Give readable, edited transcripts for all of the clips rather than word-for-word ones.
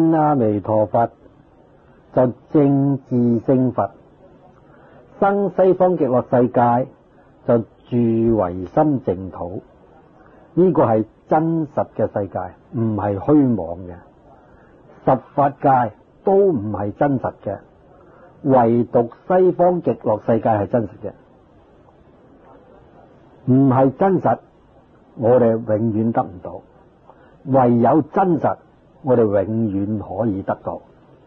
見阿彌陀佛就正自性佛，生西方極樂世界就住唯心淨土。呢個係真實嘅世界，唔係虛妄嘅。十法界都唔係真實嘅，唯獨西方極樂世界係真實嘅。唔係真實，我哋永遠得唔到；唯有真實，我哋永遠可以得到。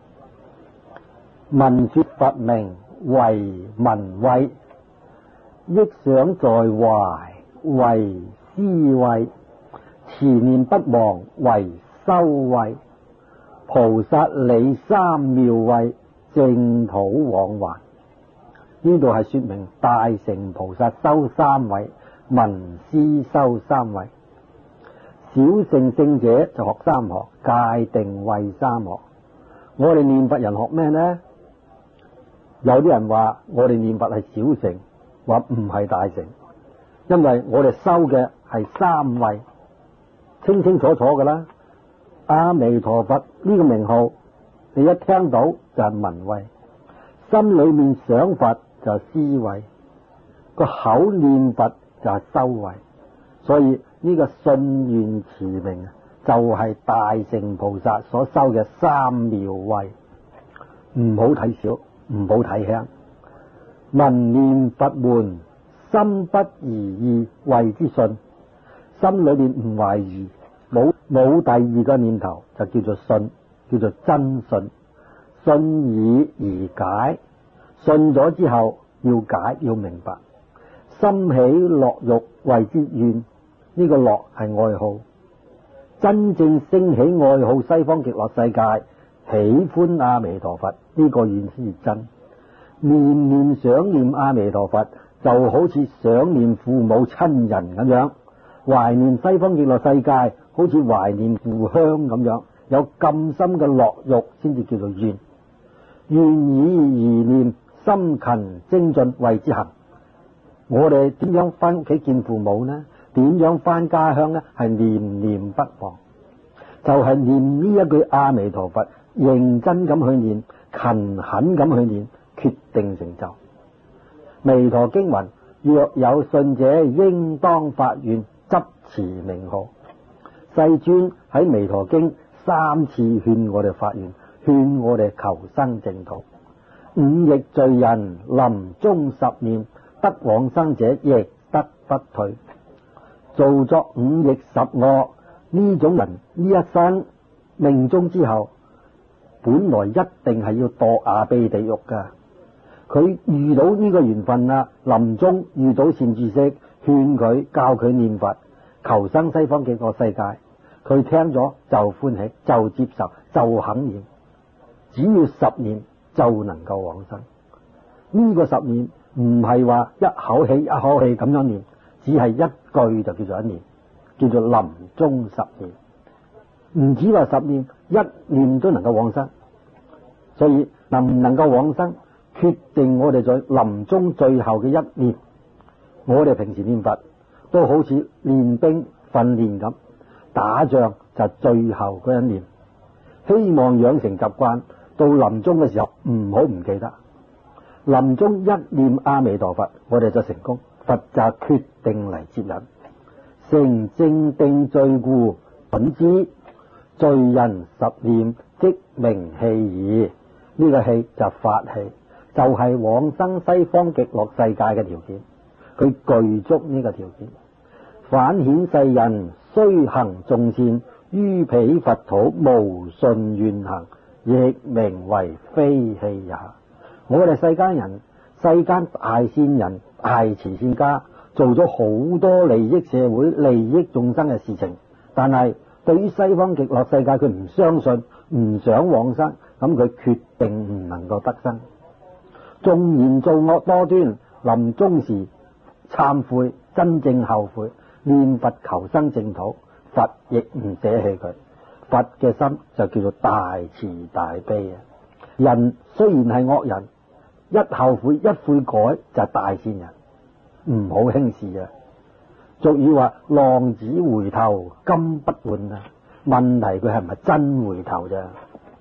聞說佛名為聞慧，憶想在懷為思慧，持念不忘為修慧。菩薩理三妙慧，淨土往還。呢度係說明大乘菩薩修三慧，聞思修三慧。小乘聖者就學三學，戒定慧三學。我哋念佛人學咩呢？有啲人話我哋念佛係小乘，話唔係大乘，因為我哋修嘅係三慧，清清楚楚噶啦。阿彌陀佛呢個名號，你一聽到就係聞慧，心裏面想佛就係思慧，個口念佛就係修慧。所以呢個信願持名就係大乘菩薩所修嘅三妙慧，唔好睇小，唔好睇輕。聞念佛門，心不疑義，謂之信。心裏面唔懷疑，冇第二個念頭，就叫做信，叫做真信。信以而解，信咗之後要解，要明白。心起樂欲，謂之願。呢個樂係愛好，真正升起愛好西方極樂世界，喜歡阿彌陀佛，呢個願先係真。念念想念阿彌陀佛，就好似想念父母親人咁樣，懷念西方極樂世界，好似懷念故鄉咁樣，有咁深嘅樂欲先至叫做願。願以而念，心勤精進，謂之行。我哋點樣翻屋企見父母呢？點樣翻家鄉呢？係念念不忘，就係念呢一句阿彌陀佛，認真咁去念，勤懇咁去念，決定成就。彌陀經云：若有信者，應當發願，執持名號。世尊喺彌陀經3次勸我哋發願，勸我哋求生淨土。五逆罪人臨終十念，得往生者亦得不退。做作五逆十惡呢種人，呢一生命終之後，本來一定係要墮阿鼻地獄噶。佢遇到呢個緣分啦，臨終遇到善知識，勸佢教佢念佛，求生西方極樂世界。佢聽咗就歡喜，就接受，就肯念。只要10念就能夠往生。呢個10念唔係話一口氣咁樣念，只係一句就叫做一念，叫做臨終10念。唔止話10念，一念都能夠往生。所以能唔能夠往生，決定我哋在臨終最後嘅一念。我哋平時念佛都好似練兵訓練咁，打仗就最後嗰一念。希望養成習慣，到臨終嘅時候唔好唔記得。臨終一念阿彌陀佛，我哋就成功。佛就決定嚟接引，成正定罪故，品之罪人10念，即名器矣。呢個器就法器，就係往生西方極樂世界嘅條件。佢具足呢個條件，反顯世人雖行眾善，於彼佛土無信願行，亦名為非器也。我哋世間人，世間大善人、大慈善家，做咗好多利益社會、利益眾生嘅事情，但係對於西方極樂世界，佢唔相信，唔想往生，咁佢決定唔能夠得生。縱然做惡多端，臨終時懺悔，真正後悔，念佛求生淨土，佛亦唔捨棄佢。佛嘅心就叫做大慈大悲啊！人雖然係惡人，一後悔一悔改就係大善人，唔好輕視啊！俗語話浪子回頭金不換啊，問題佢係唔係真回頭啫？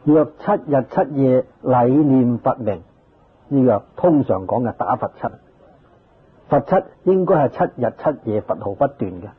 若7日7夜禮念佛名，呢個通常講嘅打佛七。佛七應該係7日7夜佛號不斷嘅。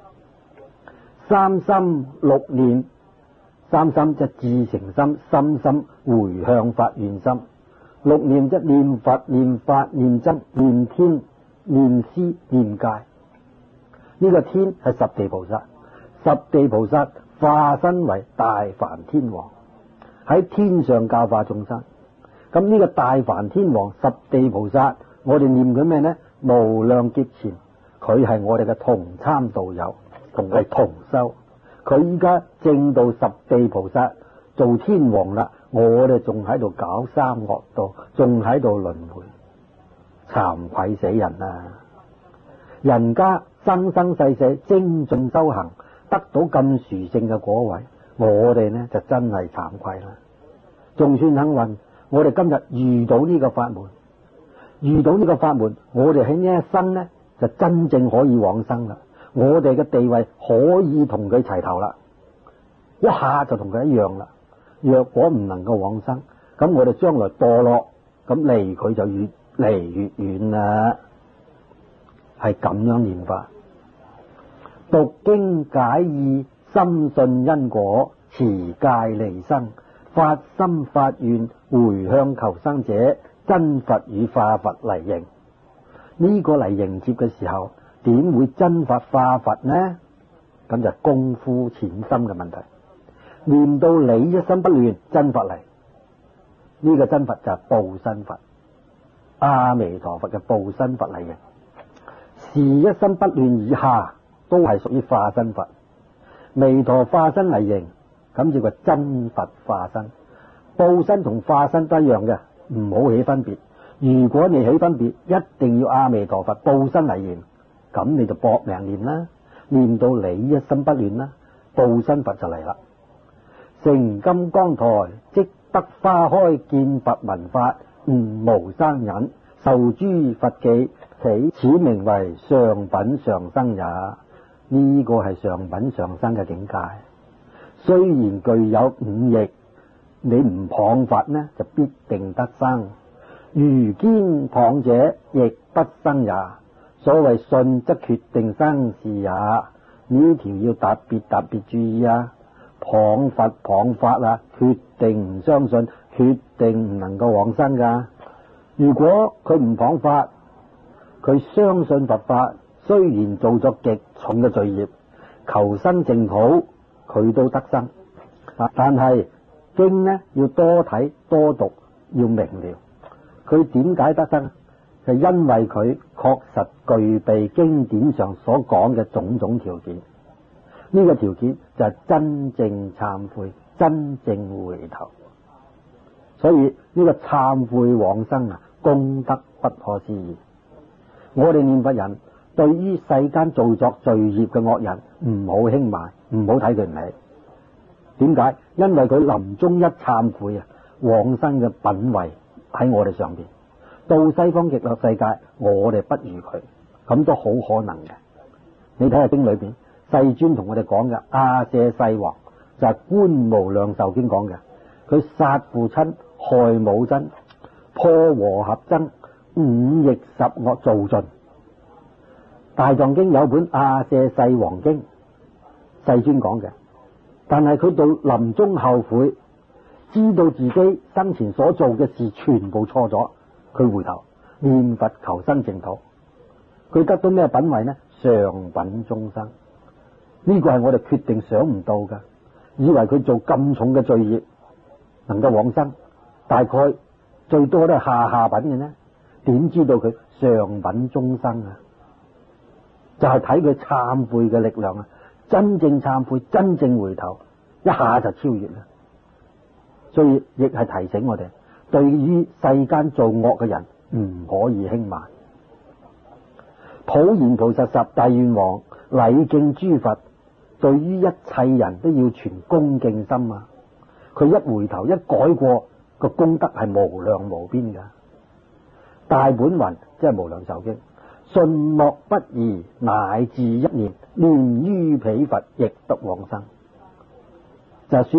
三心六念，三心即至誠心，深深回向發願心。六念即念佛、念法、念僧、念天、念師、念戒。呢個天係十地菩薩，十地菩薩化身為大梵天王，喺天上教化眾生。咁呢個大梵天王、十地菩薩，我哋念佢咩呢？無量劫前，佢係我哋嘅同參道友，同我哋同修。佢依家正到十地菩薩做天王啦，我哋仲喺度搞三惡道，仲喺度輪迴，慚愧死人啊！人家生生世世精進修行，得到咁殊勝嘅果位，我哋呢就真係慚愧啦。仲算幸運，我哋今日遇到呢個法門，遇到呢個法門，我哋喺呢一生呢就真正可以往生啦。我哋嘅地位可以同佢齊頭啦，一下就同佢一樣啦。若果唔能夠往生，咁我哋將來墮落，咁離佢就越嚟越遠啦。係咁樣念法，讀經解義，深信因果，持戒離生，發心發願，回向求生者，真佛與化佛嚟迎。呢個嚟迎接嘅時候，點會真佛化佛呢？咁就功夫淺深嘅問題。念到你一心不亂，真佛嚟。呢個真佛就係報身佛，阿彌陀佛嘅報身佛嚟嘅。是一心不亂以下，都係屬於化身佛。彌陀化身嚟迎，咁叫個真佛化身。報身同化身都一樣嘅，唔好起分別。如果你起分別，一定要阿彌陀佛報身嚟迎，咁你就搏命念啦，念到你一心不亂啦，報身佛就嚟啦。成金剛台，即得花開，見佛聞法，悟無生忍，受諸佛記，此名為上品上生也。呢個係上品上生嘅境界。雖然具有五逆，你唔謗法呢，就必定得生。如堅謗者，亦不生也。所謂信則決定生事也。呢條要特別注意啊！謗佛謗法啊，決定唔相信，決定唔能夠往生噶。如果佢唔謗法，佢相信佛法，雖然做咗極重嘅罪業，求生淨土，佢都得生。但係經呢要多睇多讀，要明了。佢點解得生？就因為佢確實具備經典上所講嘅種種條件。呢個條件就係真正懺悔，真正回頭。所以呢個懺悔往生啊，功德不可思議。我哋念佛人對於世間造作罪業嘅惡人，唔好輕慢，唔好睇佢唔起。點解？因為佢臨終一懺悔啊，往生嘅品位喺我哋上邊。到西方極樂世界，我哋不如佢，咁都好可能嘅。你睇下經裏邊，世尊同我哋講嘅阿闍世王就係、是、觀無量壽經講嘅，佢殺父親、害母親、破和合僧、五逆十惡做盡。大藏經有本阿闍世王經，世尊講嘅，但係佢到臨終後悔，知道自己生前所做嘅事全部錯咗，佢回頭念佛求生淨土，佢得到咩品位呢？上品中生。呢個係我哋決定想唔到噶，以為佢做咁重嘅罪業能夠往生，大概最多都係下品嘅呢。點知道佢上品中生啊？就係睇佢懺悔嘅力量啊！真正懺悔，真正回頭，一下就超越啦。所以亦係提醒我哋，對於世間做惡嘅人唔可以輕慢。普賢菩薩十大願王禮敬諸佛，對於一切人都要存恭敬心啊！佢一回頭一改過，個功德係無量無邊噶。大本雲即係無量壽經，信莫不疑，乃至一念念於彼佛，亦得往生。就說明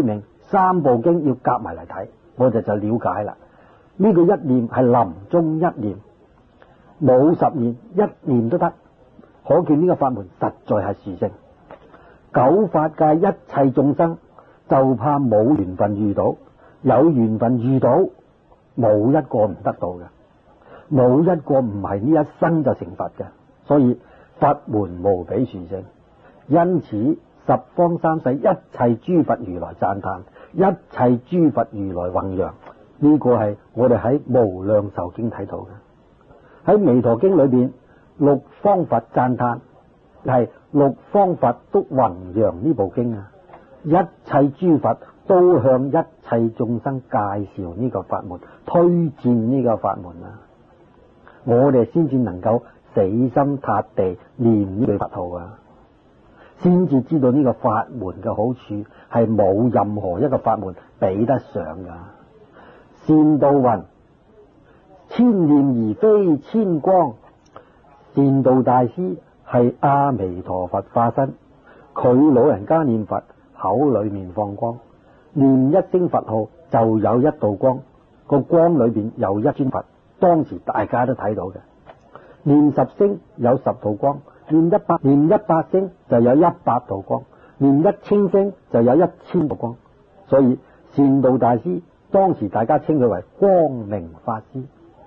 三部經要夾埋嚟睇，我就了解啦。呢個一念係臨終一念，冇10念一念都得，可見呢個法門實在係殊勝。九法界一切眾生就怕冇緣分遇到，有緣分遇到，冇一個唔得到嘅，冇一個唔係呢一生就成佛嘅。所以法門無比殊勝，因此十方三世一切諸佛如來讚歎，一切諸佛如來弘揚。呢個係我哋喺無量壽經睇到嘅。喺彌陀經裏邊，六方佛讚歎，係六方佛都弘揚呢部經啊！一切諸佛都向一切眾生介紹呢個法門，推薦呢個法門啊！我哋先至能夠死心塌地念呢句佛號啊，先至知道呢個法門嘅好處係冇任何一個法門比得上噶。善導云：千念而非千光。善導大師係阿彌陀佛化身，佢老人家念佛，口裏面放光，念一聲佛號就有一道光，個光裏邊有一尊佛，當時大家都睇到嘅。念10聲有10道光，念100聲就有100道光，念1000聲就有1000道光。所以善導大師當時大家稱佢為光明法師。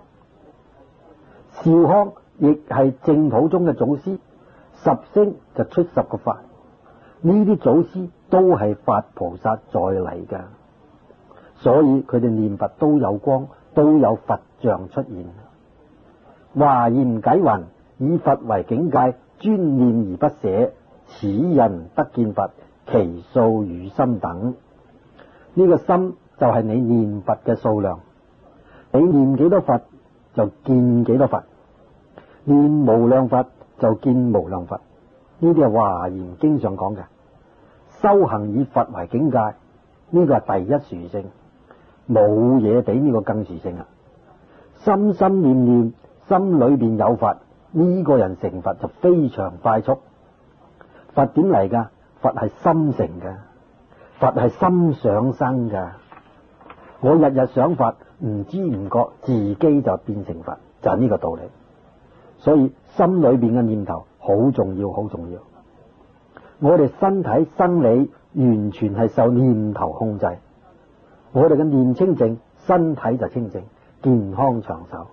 少康亦係淨土中嘅祖師，10聲就出10個法。呢啲祖師都係法菩薩再嚟嘅，所以佢哋念佛都有光，都有佛像出現。華嚴偈云：以佛為境界，專念而不捨，此人得見佛，其數與心等。呢個心就係你念佛嘅數量，你念幾多佛就見幾多佛，念無量佛就見無量佛。呢啲係華嚴經上講嘅。修行以佛為境界，呢個係第一殊勝，冇嘢比呢個更殊勝啊！心心念念心裏邊有佛，呢個人成佛就非常快速。佛點嚟噶？佛係心成嘅，佛係心想生嘅。我日日想佛，唔知唔覺自己就變成佛，就係呢個道理。所以心裏邊嘅念頭好重要，好重要。我哋身體生理完全係受念頭控制，我哋嘅念清淨，身體就清淨，健康長壽。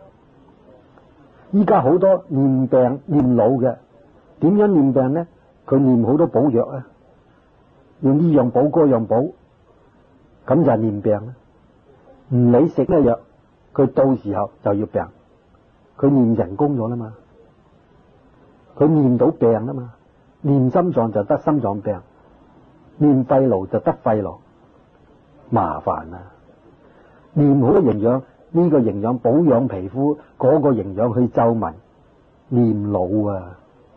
依家好多念病念老嘅，點樣念病呢？佢念好多補藥啊，用呢樣補嗰樣補，咁就係念病啦。唔理食咩藥，佢到時候就要病。佢念人工咗啦嘛，佢念到病啦嘛。念心臟就得心臟病，念肺癆就得肺癆，麻煩啦。念好多營養，呢個營養保養皮膚，嗰個營養去皺紋，念老啊！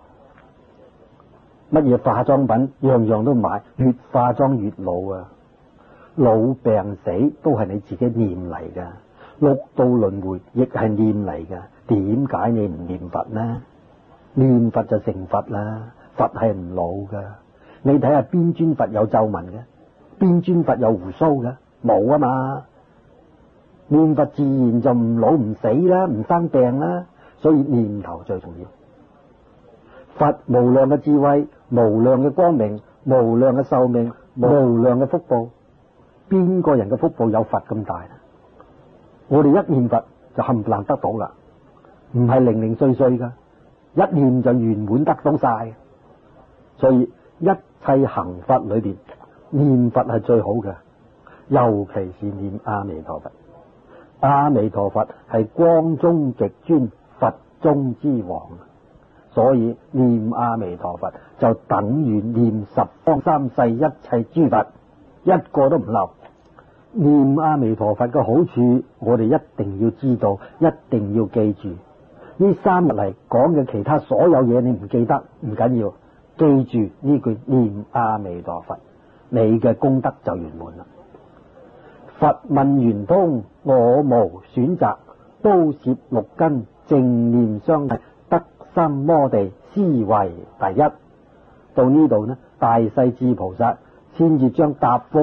乜嘢化妝品樣樣都買，越化妝越老啊！老病死都係你自己念嚟噶，六道輪迴亦係念嚟噶。點解你唔念佛呢？念佛就成佛啦。佛係唔老噶，你睇下邊尊佛有皺紋嘅，邊尊佛有鬍鬚嘅？冇啊嘛。念佛自然就唔老唔死啦，唔生病啦。所以念頭最重要。佛無量嘅智慧，無量嘅光明，無量嘅壽命，無量嘅福報。邊個人嘅福報有佛咁大？我哋一念佛就冚唪唥得到啦，唔係零零碎碎噶，一念就圓滿得到晒。所以一切行法裏邊，念佛係最好嘅，尤其是念阿彌陀佛。阿彌陀佛係光中極尊，佛中之王，所以念阿彌陀佛就等於念十方三世一切諸佛，一個都唔漏。念阿彌陀佛嘅好處，我哋一定要知道，一定要記住。呢3日嚟講嘅其他所有嘢，你唔記得唔緊要。記住呢句念阿彌陀佛，你嘅功德就圓滿啦。佛問圓通，我無選擇，都攝6根，正念相繼，得三摩地，斯為第一。到呢度呢，大勢至菩薩先至將答覆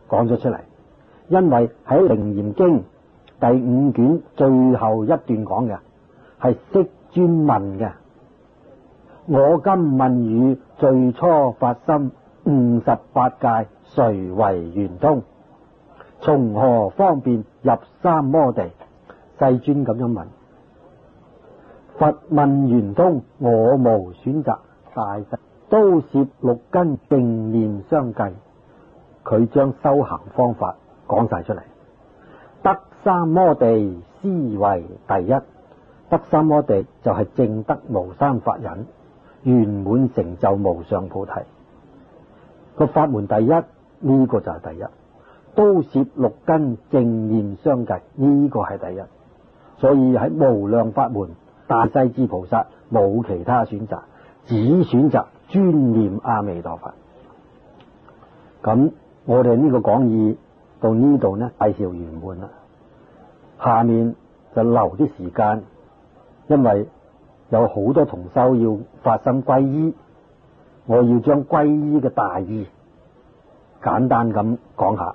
講咗出嚟，因為喺《楞嚴經》第5卷最後一段講嘅係釋尊問嘅。我今問汝，最初發心58界，誰為圓通？從何方便入三摩地？世尊咁樣問。佛問圓通，我無選擇，大勢都攝6根，正念相繼。佢將修行方法講晒出嚟。得三摩地，斯為第一。得三摩地就係證得無生法忍，圓滿成就無上菩提。個法門第一，呢個就係第一。都攝6根，正念相繼，呢個係第一。所以喺無量法門，大勢至菩薩冇其他選擇，只選擇專念阿彌陀佛。咁我哋呢個講義到呢度呢，介紹圓滿啦。下面就留啲時間，因為有好多同修要發生皈依，我要將皈依嘅大意簡單咁講下。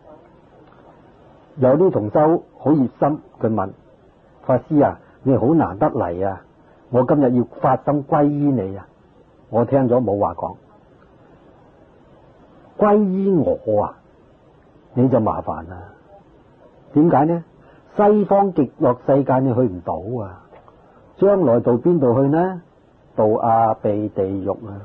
有啲同修好熱心，佢問法師啊，你好難得嚟啊，我今日要發生皈依你啊。我聽咗冇話講，皈依我啊，你就麻煩啦。點解呢？西方極樂世界你去唔到啊，將來到邊度去呢？到阿鼻地獄啊！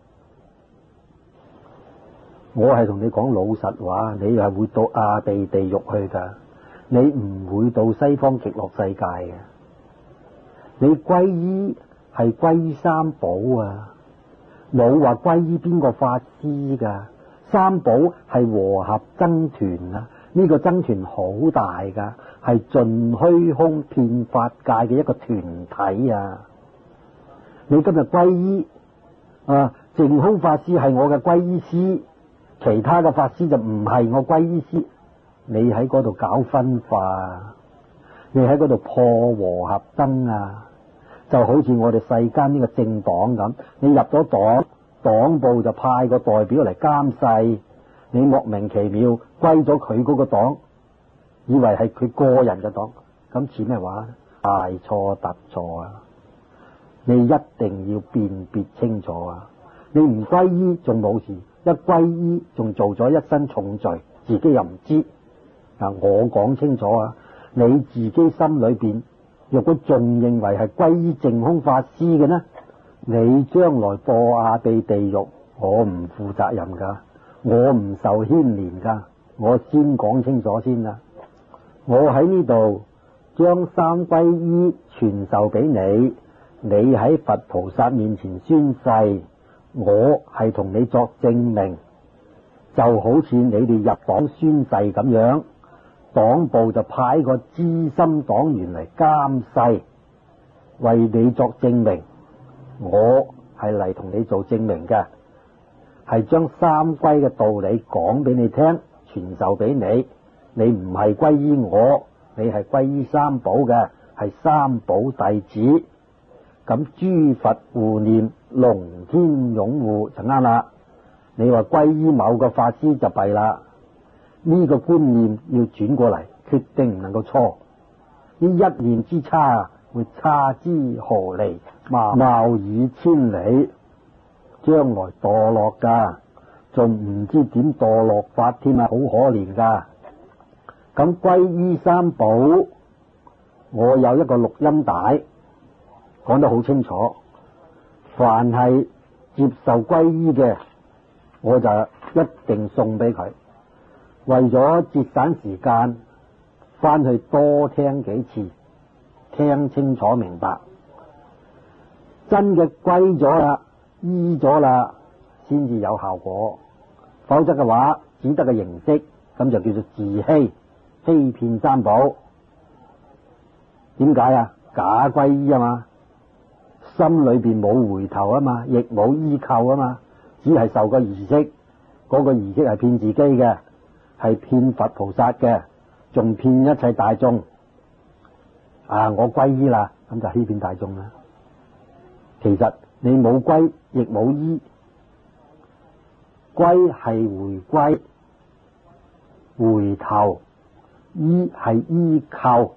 我係同你講老實話，你係會到阿鼻地獄去噶，你唔會到西方極樂世界嘅。你皈依係皈依三寶啊，冇話皈依邊個法師噶。三寶係和合僧團啊，呢個僧團好大噶，係盡虛空遍法界嘅一個團體啊。你今日皈依啊，淨空法師係我嘅皈依師，其他嘅法師就唔係我皈依師。你喺嗰度搞分化，你喺嗰度破和合僧啊，就好似我哋世間呢個政黨咁，你入咗黨，黨部就派個代表嚟監視，你莫名其妙歸咗佢嗰個黨，以為係佢個人嘅黨，咁似咩話？大錯特錯啊！你一定要辨別清楚啊！你唔皈依仲冇事，一皈依仲做咗一身重罪，自己又唔知。我講清楚啊！你自己心裏邊若果仲認為係皈依淨空法師嘅呢，你將來墮阿鼻地獄，我唔負責任噶，我唔受牽連噶。我先講清楚先啦。我喺呢度將三皈依傳授俾你，你喺佛菩薩面前宣誓，我係同你作證明，就好似你哋入黨宣誓咁樣，黨部就派個資深黨員嚟監誓，為你作證明。我係嚟同你做證明嘅，係將三皈嘅道理講俾你聽，傳授俾你。你唔係皈依我，你係皈依三寶嘅，係三寶弟子。咁諸佛護念，龍天擁護就啱啦。你話皈依某個法師就弊啦。呢個觀念要轉過嚟，決定唔能夠錯。呢一念之差會差之何離，謬以千里，將來墮落噶，仲唔知點墮落法添啊！好可憐噶。咁皈依三寶，我有一個錄音帶講得好清楚，凡係接受皈依嘅，我就一定送俾佢。為咗節省時間，翻去多聽幾次，聽清楚明白，真嘅皈咗啦，依咗啦，先至有效果。否則嘅話，只得個形式，咁就叫做自欺，欺騙三寶。點解啊？假皈依啊嘛，心裏邊冇回頭啊嘛，亦冇依靠啊嘛，只係受個儀式，嗰個儀式係騙自己嘅，係騙佛菩薩嘅，仲騙一切大眾。我皈依啦，咁就欺騙大眾啦。其實你冇皈亦冇依，皈係回歸， 回頭，依係依靠，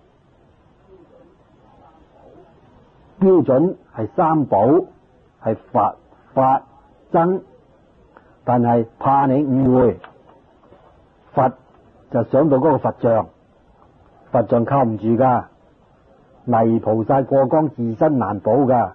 標準係三寶，係佛法僧。但係怕你誤會，佛就想到嗰個佛像，佛像靠唔住噶，泥菩薩過江自身難保噶，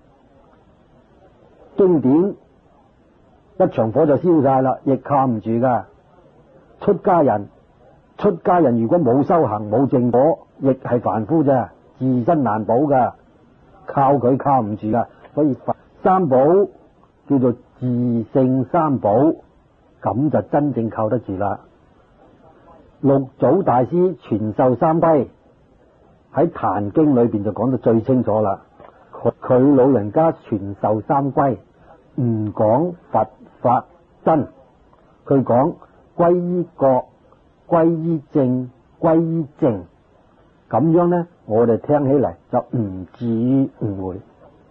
經典一場火就燒晒啦，亦靠唔住噶。出家人如果冇修行冇正果，亦係凡夫啫，自身難保噶，靠佢靠唔住噶。所以佛三寶叫做自性三寶，咁就真正靠得住啦。六祖大師傳授三歸喺《壇經》裏邊就講得最清楚啦。佢老人家傳授三歸，唔講佛法僧，佢講歸依覺、歸依正、歸依淨，咁樣呢，我哋聽起嚟就唔至於誤會，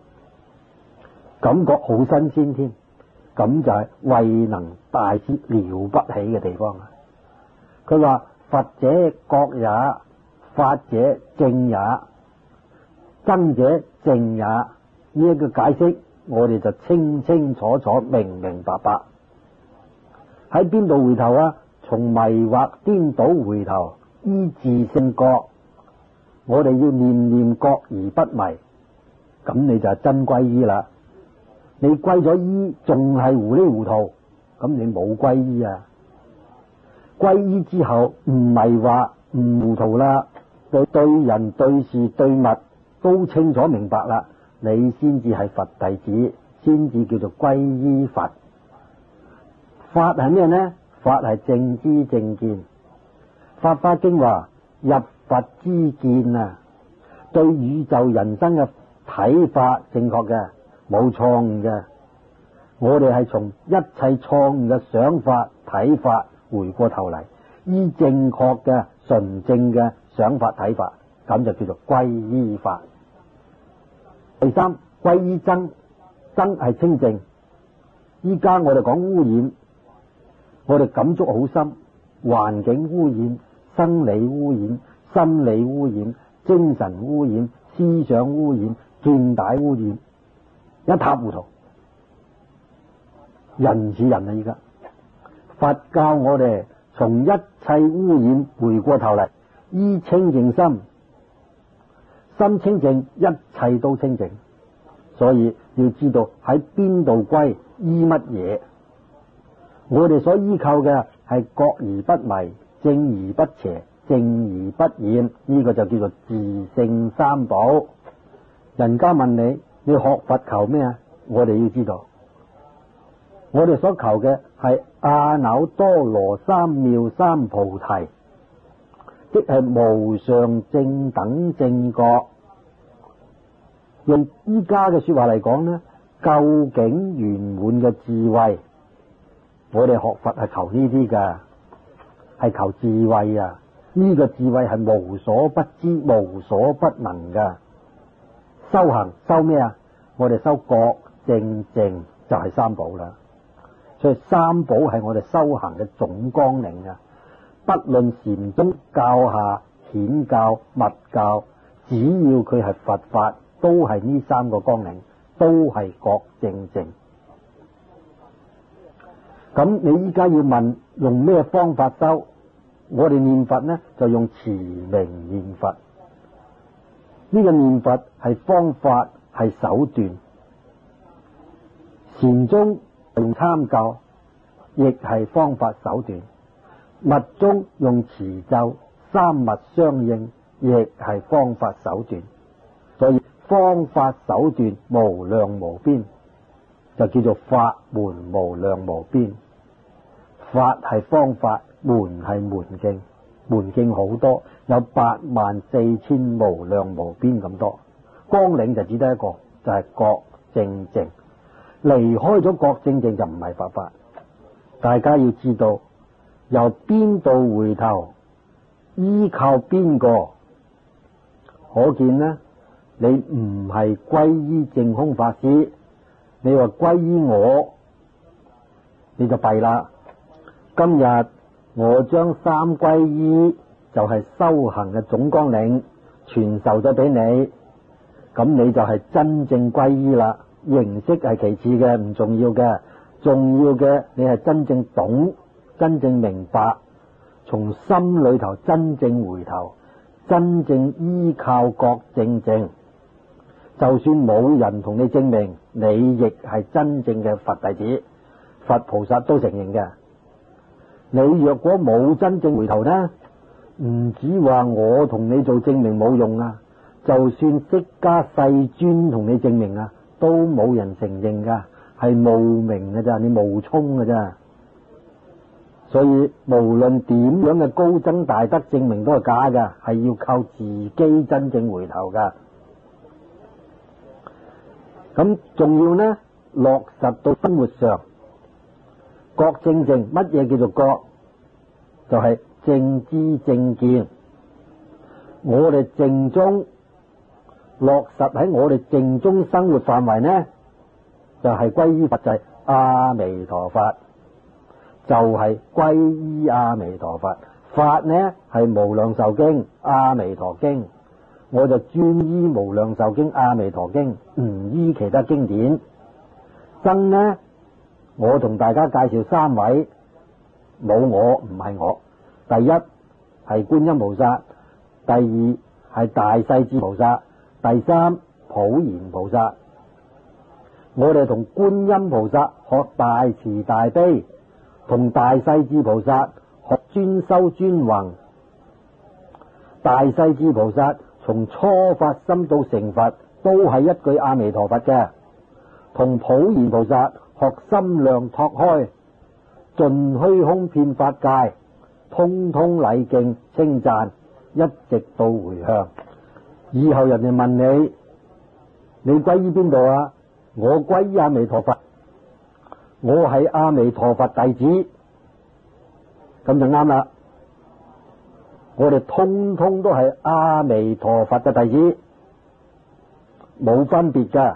感覺好新鮮添。咁就係慧能大師了不起嘅地方啊！佢話佛者覺也，法者正也，僧者淨也。呢一個解釋我哋就清清楚楚、明明白白。喺邊度回頭啊？從迷惑顛倒回頭，依自性覺。我哋要念念覺而不迷，咁你就係真歸依啦。你歸咗依，仲係糊裡糊塗，咁你冇歸依啊！歸依之後唔迷惑，唔糊塗啦，對人對事對物都清楚明白啦，你先至係佛弟子，先至叫做歸依佛。法係咩呢？法係正知正見。法華經話入佛之見啊，對宇宙人生嘅睇法正確嘅，冇錯誤嘅。我哋係從一切錯誤嘅想法睇法回過頭嚟，依正確嘅純正嘅想法睇法，咁就叫做歸依法。第三，歸依僧，僧係清淨。依家我哋講污染，我哋感觸好深，環境污染、生理污染、心理污染、精神污染、思想污染、見大污染，一塌糊塗。人似人啊！依家佛教我哋從一切污染回過頭嚟，依清淨心，心清淨，一切都清淨。所以要知道喺邊度歸，依乜嘢。我哋所依靠嘅係覺而不迷，正而不邪，淨而不染，呢個就叫做自性三寶。人家問你，你學佛求咩啊？我哋要知道，我哋所求嘅係阿耨多羅三藐三菩提，即係無上正等正覺。用依家嘅說話嚟講呢，究竟圓滿嘅智慧。我哋學佛係求呢啲噶，係求智慧啊！呢個智慧係無所不知、無所不能噶。修行修咩啊？我哋修覺正淨就係三寶啦。所以三寶係我哋修行嘅總綱領啊！不論禪宗教下、顯教、密教，只要佢係佛法，都係呢三個綱領，都係覺正淨。咁你依家要問用咩方法修？我哋念佛呢，就用持名念佛。呢個念佛係方法，係手段。禪宗用參教，亦係方法手段。密宗用持咒，三密相應，亦係方法手段。所以方法手段無量無邊，就叫做法門無量無邊。法係方法，門係門徑，門徑好多，有84000無量無邊咁多。綱領就只得一個，就係覺正淨。離開咗覺正淨就唔係佛法。大家要知道，由邊度回頭，依靠邊個？可見呢，你唔係歸依淨空法師，你話歸依我，你就弊啦。今日我將三歸依就係修行嘅總綱領傳授咗俾你，咁你就係真正歸依啦。形式係其次嘅，唔重要嘅，重要嘅你係真正懂，真正明白，從心裏頭真正回頭，真正依靠覺正正，就算冇人同你證明，你亦係真正嘅佛弟子，佛菩薩都承認嘅。你若果冇真正回頭呢，唔止話我同你做證明冇用啊，就算釋迦世尊同你證明啊，都冇人承認噶，係無明嘅咋，你無聰嘅咋。所以無論點樣嘅高僧大德證明都係假噶，係要靠自己真正回頭噶。咁仲要呢，落實到生活上，覺正正，乜嘢叫做覺？就係正知正見。我哋正中落實喺我哋正中生活範圍呢，就係歸依佛制阿彌陀佛，就係歸依阿彌陀佛。法呢係無量壽經、阿彌陀經，我就專依無量壽經、阿彌陀經，唔依其他經典。僧呢，我同大家介紹三位，冇我唔係我。第一係觀音菩薩，第二係大勢至菩薩，第三普賢菩薩。我哋同觀音菩薩學大慈大悲，同大勢至菩薩學專修專宏。大勢至菩薩從初發心到成佛都係一句阿彌陀佛嘅，同普賢菩薩學心量拓開，盡虛空遍法界，通通禮敬稱讚，一直到回向。以後人哋問你，你歸依邊度啊？我歸依阿彌陀佛，我係阿彌陀佛弟子，咁就啱啦。我哋通通都係阿彌陀佛嘅弟子，冇分別噶。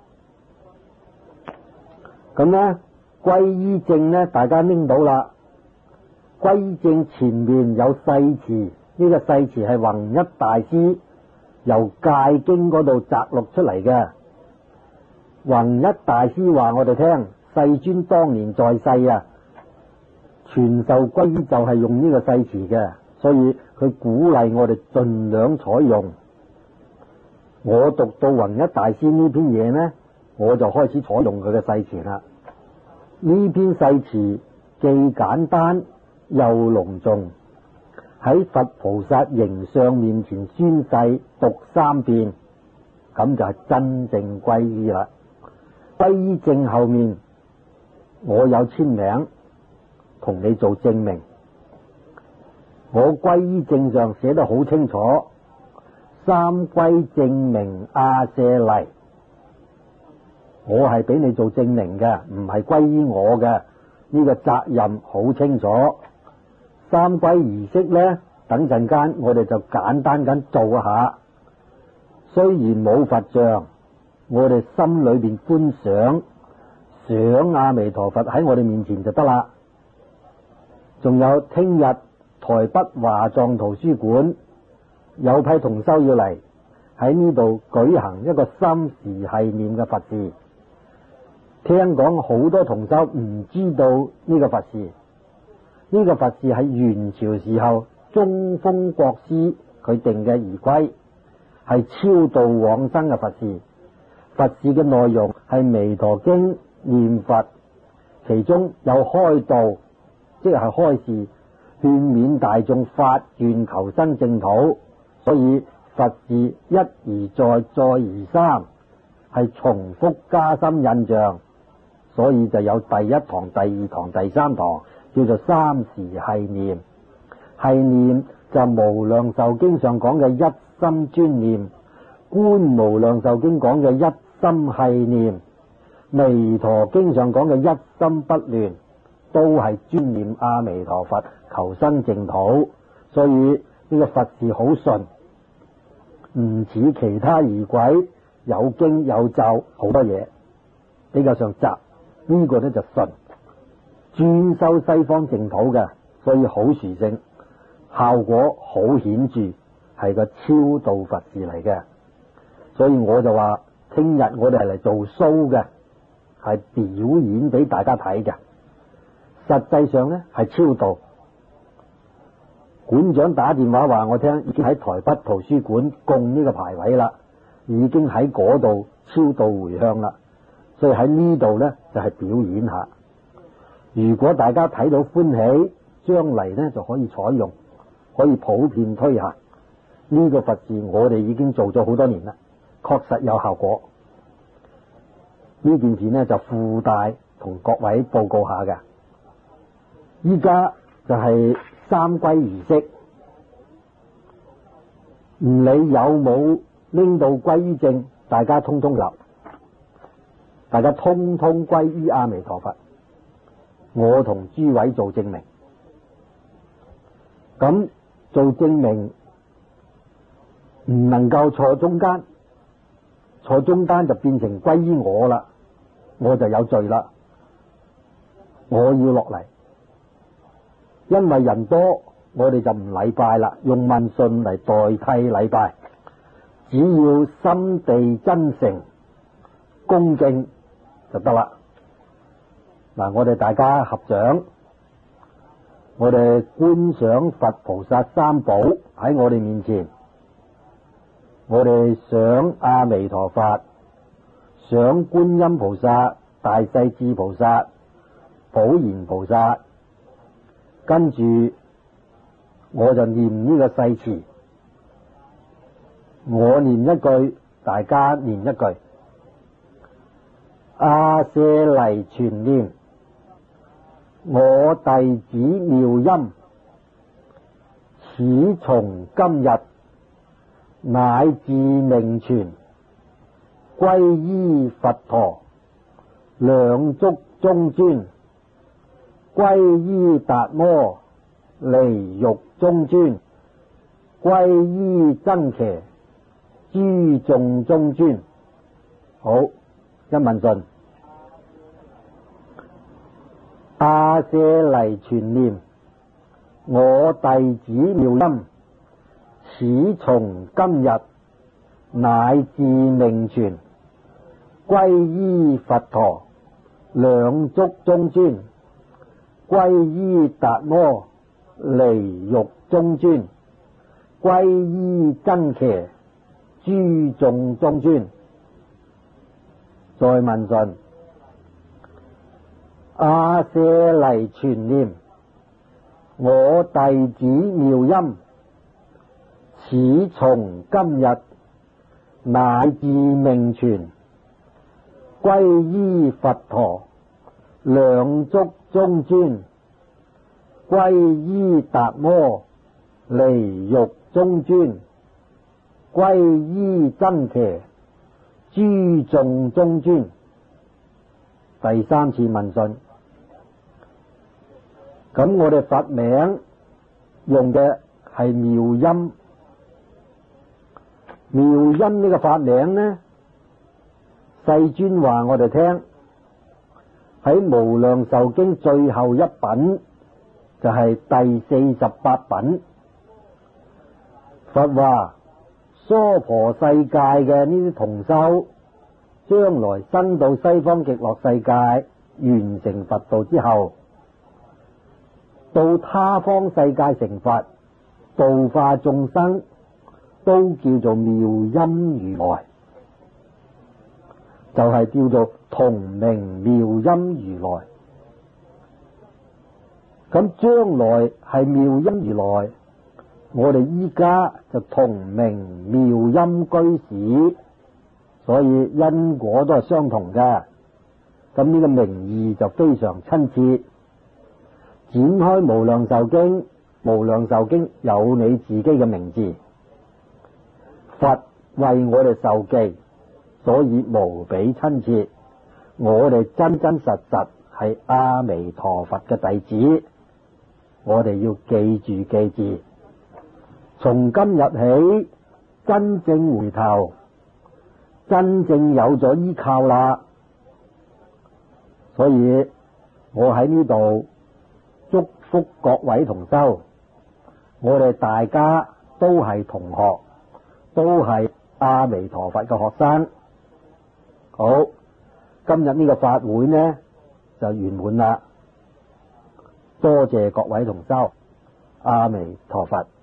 咁呢，歸依正呢，大家拎到啦。歸依正前面有誓詞，呢個誓詞係弘一大師由戒經嗰度摘錄出嚟嘅。弘一大師話我哋聽，世尊當年在世啊，傳授歸依就係用呢個誓詞嘅，所以佢鼓勵我哋盡量採用。我讀到弘一大師呢篇嘢呢，我就開始採用佢嘅誓詞啦。呢篇誓詞既簡單又隆重，喺佛菩薩形相面前宣誓讀3遍，咁就係真正歸依啦。歸依正後面我有簽名同你做證明，我歸依正上寫得好清楚，三歸證明阿舍利，我係俾你做證明嘅，唔係歸依我嘅，呢個責任好清楚。三歸儀式呢，等陣間我哋就簡單咁做一下。雖然冇佛像，我哋心裏邊觀想阿彌陀佛喺我哋面前就得啦。仲有聽日台北華藏圖書館有批同修要嚟喺呢度舉行一個心時繫念嘅佛事。聽講好多同修唔知道呢個佛事。呢個佛事係元朝時候中峰國師佢定嘅儀規，係超度往生嘅佛事。佛事嘅內容係彌陀經念佛，其中有開導，即係開示，勸勉大眾發願求生淨土。所以佛事一而再，再而三，係重複加深印象。所以就有第一堂、第二堂、第三堂，叫做三時繫念。繫念就無量壽經上講嘅一心專念，觀無量壽經講嘅一心繫念，彌陀經上講嘅一心不亂，都係專念阿彌陀佛求生淨土。所以呢個佛事好順，唔似其他儀軌有經有咒好多嘢，比較上雜。呢個呢就順，專修西方淨土嘅， 所以好殊勝，效果好顯著，係個超度佛事嚟嘅。所以我就話，聽日我哋係嚟做 show 嘅，係表演俾大家睇嘅。實際上呢係超度。館長打電話話我聽，已經喺台北圖書館供呢個牌位啦，已經喺嗰度超度回向啦。所以喺呢度呢，就係表演下。如果大家睇到歡喜，將嚟呢就可以採用，可以普遍推行。呢個佛事我哋已經做咗好多年啦，確實有效果。呢件事呢就附帶同各位報告下嘅。依家就係三歸儀式，唔理有冇拎到歸依證，大家通通有，大家通通歸依阿彌陀佛。我同諸位做證明，咁做證明唔能夠坐中間，坐中間就變成歸依我啦，我就有罪啦，我要落嚟。因為人多，我哋就唔禮拜啦，用問訊嚟代替禮拜。只要心地真誠、恭敬就得啦。嗱，我哋大家合掌，我哋觀想佛菩薩三寶喺我哋面前，我哋想阿彌陀佛，想觀音菩薩、大勢至菩薩、普賢菩薩。跟住我就念呢個誓詞，我念一句，大家念一句。阿舍黎全念，我弟子妙音，始從今日乃至命存，歸依佛陀，兩足中尊。歸依達摩，離欲中尊；歸依真伽，諸眾中尊。好，一問訊。阿舍黎全念，我弟子妙音，始從今日乃至命存，歸依佛陀，兩足中尊。歸依達摩，離欲中尊；歸依真伽，諸眾中尊。再問訊。阿舍黎全念，我弟子妙音，始從今日乃至命存，歸依佛陀，兩足中尊；歸依達摩，離欲中尊；歸依真伽，諸眾中尊。第三次問訊。咁我哋佛名用嘅係妙音，妙音呢個法名呢，世尊話我哋聽。喺無量壽經最後一品，就係第48品，佛話娑婆世界嘅呢啲同修，將來生到西方極樂世界，完成佛道之後，到他方世界成佛，度化眾生，都叫做妙音如來，就係叫做同名妙音如來。咁將來係妙音如來，我哋依家就同名妙音居士，所以因果都係相同嘅。咁呢個名義就非常親切。展開無量壽經，無量壽經有你自己嘅名字，佛為我哋受記，所以無比親切。我哋真真實實係阿彌陀佛嘅弟子，我哋要記住記住。從今日起，真正回頭，真正有咗依靠啦。所以我喺呢度祝福各位同修，我哋大家都係同學，都係阿彌陀佛嘅學生。好，今日呢個法會呢就圓滿啦，多謝各位同修，阿彌陀佛。